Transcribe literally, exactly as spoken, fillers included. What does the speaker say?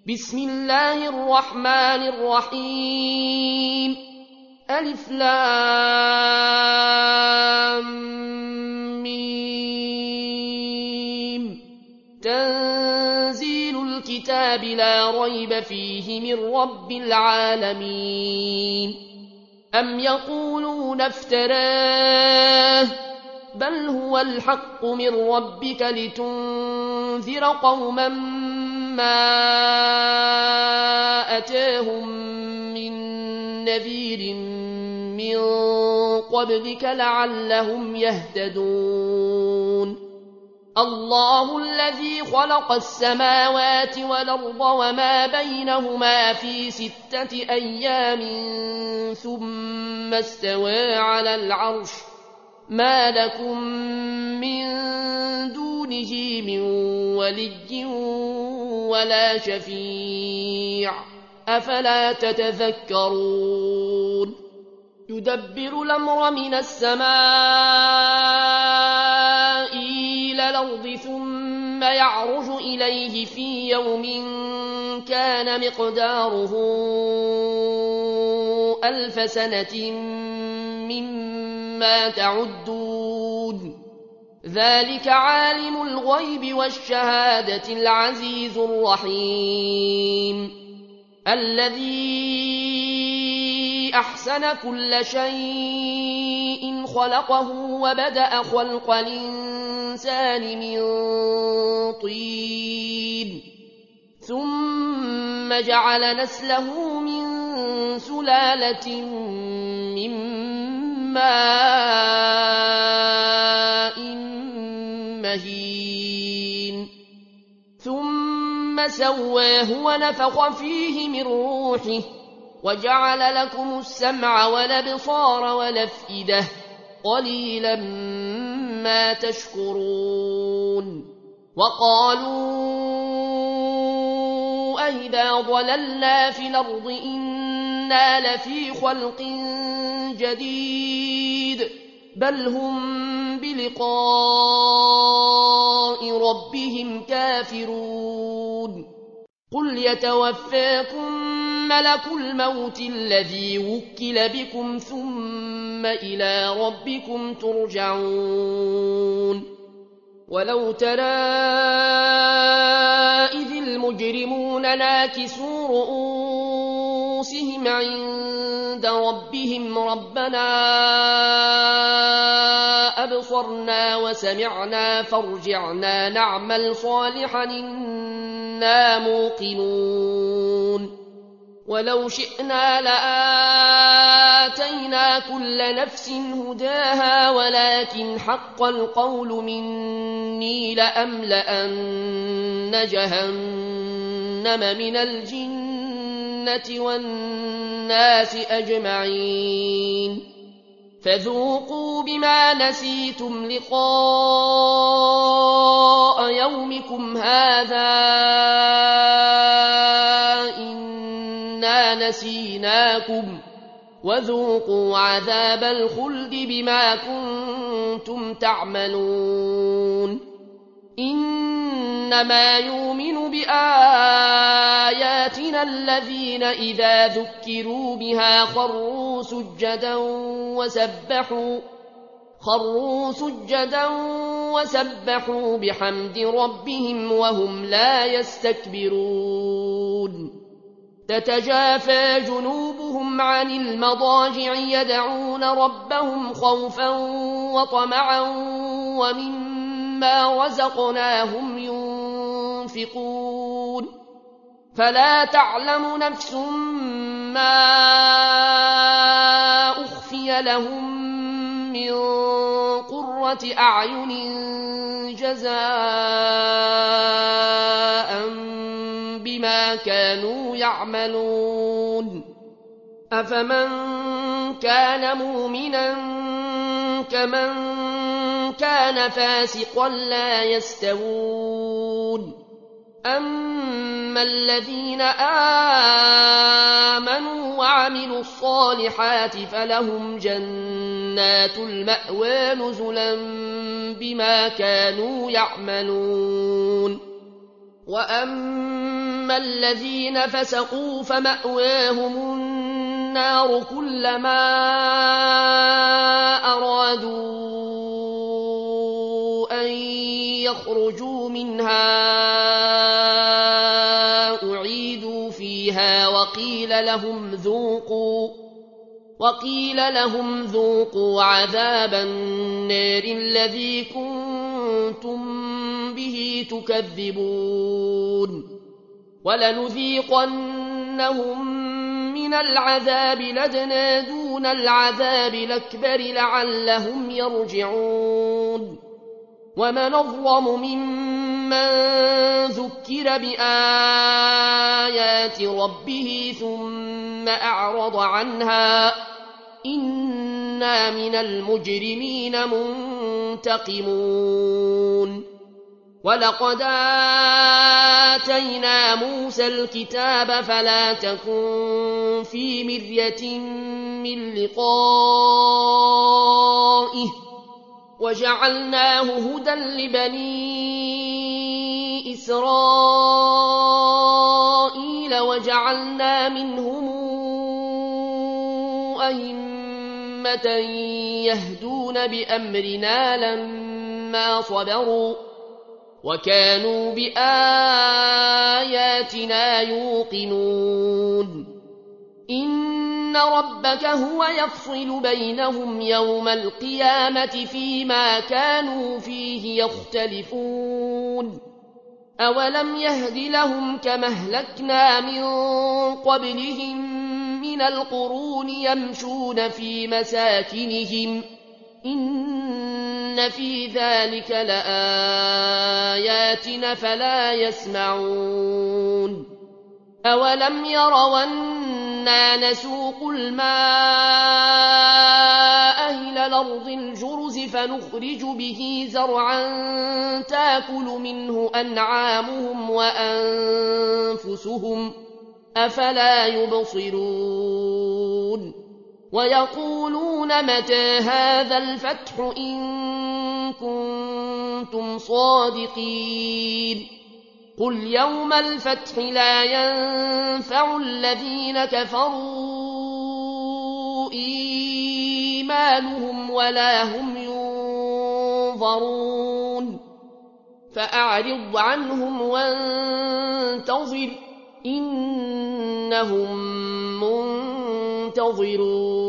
بسم الله الرحمن الرحيم ألف لام ميم تنزيل الكتاب لا ريب فيه من رب العالمين أم يقولون افتراه بل هو الحق من ربك لتنذر قوما ما أتاهم من نذير من قبلك لعلهم يهتدون الله الذي خلق السماوات والأرض وما بينهما في ستة أيام ثم استوى على العرش ما لكم من دونه من ولي ولا شفيع أفلا تتذكرون يدبر الأمر من السماء إلى الأرض ثم يعرج إليه في يوم كان مقداره ألف سنة مما تعدون ذلك عالم الغيب والشهادة العزيز الرحيم الذي أحسن كل شيء خلقه وبدأ خلق الإنسان من طين ثم جعل نسله من سلالة من ماء مهين ثم سواه ونفخ فيه من روحه وجعل لكم السمع والأبصار والأفئدة قليلا ما تشكرون وقالوا أئذا ضللنا في الأرض إنا لفي خلق جديد بل هم بلقاء ربهم كافرون قل يتوفاكم ملك الموت الذي وكل بكم ثم إلى ربكم ترجعون ولو ترى إذ المجرمون ناكسوا رؤوسهم عند ربهم ربنا أبصرنا وسمعنا فارجعنا نعمل صالحا إنا موقنون ولو شئنا لآتينا كل نفس هداها ولكن حق القول مني لأملأن جهنم من الجنة والناس أجمعين فذوقوا بما نسيتم لقاء يومكم هذا إنا نسيناكم وذوقوا عذاب الخلد بما كنتم تعملون إنما يؤمن بآياتنا الذين إذا ذكروا بها خروا سجدا وسبحوا خروا سجدا وسبحوا بحمد ربهم وهم لا يستكبرون تتجافى جنوبهم عن المضاجع يدعون ربهم خوفا وطمعا ومما رزقناهم ينفقون فلا تعلم نفس ما أخفي لهم من قرة أعين جزاء بما كانوا يعملون أفمن كان مؤمنا كمن كان فاسقا لا يستوون أما الذين آمنوا وعملوا الصالحات فلهم جنات المأوى نزلا بما كانوا يعملون وأما الذين فسقوا فمأواهم النار كلما أرادوا أن يخرجوا منها أعيدوا فيها وقيل لهم ذوقوا وقيل لهم ذوقوا عذاب النار الذي كنتم به تكذبون ولنذيقنهم من العذاب لدنا دون العذاب الأكبر لعلهم يرجعون ومن أظلم ممن ذكر بآيات ربه ثم أعرض عنها إنا من المجرمين منتقمون ولقد آتينا موسى الكتاب فلا تكن في مرية من لقائه وجعلناه هدى لبني إسرائيل وجعلنا منهم أئمة يهدون بأمرنا لما صبروا وكانوا بآياتنا يوقنون إن ربك هو يفصل بينهم يوم القيامة فيما كانوا فيه يختلفون أولم يهد لهم كما أهلكنا من قبلهم من القرون يمشون في مساكنهم إن في ذلك لآيات فلا يسمعون أولم يروا أنا نسوق الماء إلى الأرض الجرز فنخرج به زرعا تاكل منه أنعامهم وأنفسهم أفلا يبصرون ويقولون متى هذا الفتح إن كنتم صادقين قل يوم الفتح لا ينفع الذين كفروا إيمانهم ولا هم ينظرون فأعرض عنهم وانتظر إنهم منتظرون